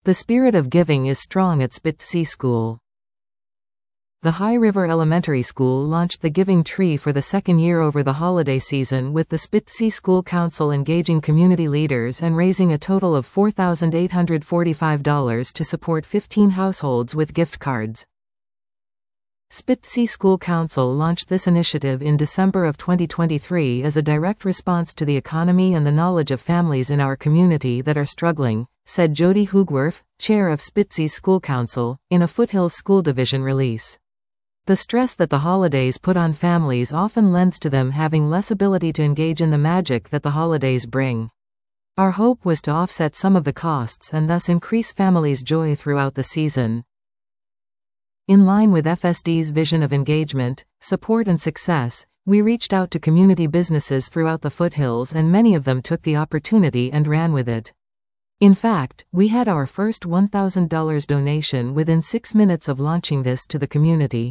The spirit of giving is strong at Spittsea School. The High River Elementary School launched the Giving Tree for the second year over the holiday season, with the Spittsea School Council engaging community leaders and raising a total of $4,845 to support 15 households with gift cards. Spittsea School Council launched this initiative in December of 2023 as a direct response to the economy and the knowledge of families in our community that are struggling, said Jody Hoogworth, chair of Spittsea School Council, in a Foothills School Division release. The stress that the holidays put on families often lends to them having less ability to engage in the magic that the holidays bring. Our hope was to offset some of the costs and thus increase families' joy throughout the season. In line with FSD's vision of engagement, support and success, we reached out to community businesses throughout the foothills, and many of them took the opportunity and ran with it. In fact, we had our first $1,000 donation within 6 minutes of launching this to the community.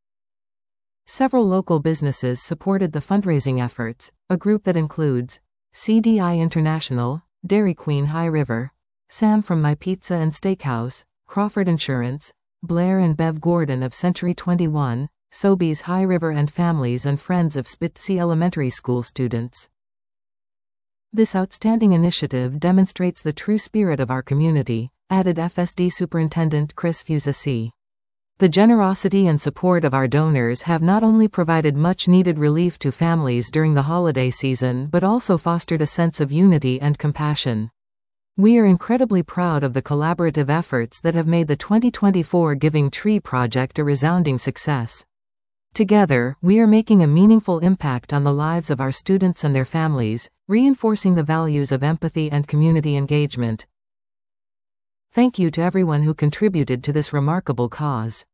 Several local businesses supported the fundraising efforts, a group that includes CDI International, Dairy Queen High River, Sam from My Pizza and Steakhouse, Crawford Insurance, Blair and Bev Gordon of Century 21, Sobeys High River, and families and friends of Spittsea Elementary School students. This outstanding initiative demonstrates the true spirit of our community, added FSD Superintendent Chris Fusasi. The generosity and support of our donors have not only provided much-needed relief to families during the holiday season but also fostered a sense of unity and compassion. We are incredibly proud of the collaborative efforts that have made the 2024 Giving Tree project a resounding success. Together, we are making a meaningful impact on the lives of our students and their families, reinforcing the values of empathy and community engagement. Thank you to everyone who contributed to this remarkable cause.